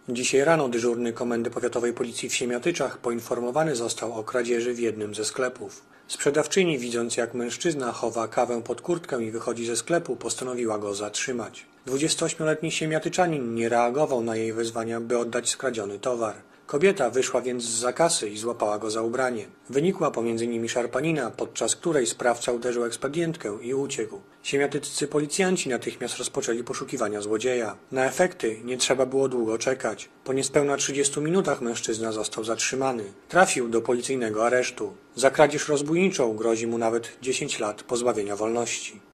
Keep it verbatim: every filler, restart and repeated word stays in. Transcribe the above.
Dzisiaj rano dyżurny Komendy Powiatowej Policji w Siemiatyczach poinformowany został o kradzieży w jednym ze sklepów. Sprzedawczyni, widząc jak mężczyzna chowa kawę pod kurtkę i wychodzi ze sklepu, postanowiła go zatrzymać. dwudziestoośmioletni siemiatyczanin nie reagował na jej wezwania, by oddać skradziony towar. Kobieta wyszła więc zza kasy i złapała go za ubranie. Wynikła pomiędzy nimi szarpanina, podczas której sprawca uderzył ekspedientkę i uciekł. Siemiatyccy policjanci natychmiast rozpoczęli poszukiwania złodzieja. Na efekty nie trzeba było długo czekać. Po niespełna trzydziestu minutach mężczyzna został zatrzymany. Trafił do policyjnego aresztu. Za kradzież rozbójniczą grozi mu nawet dziesięć lat pozbawienia wolności.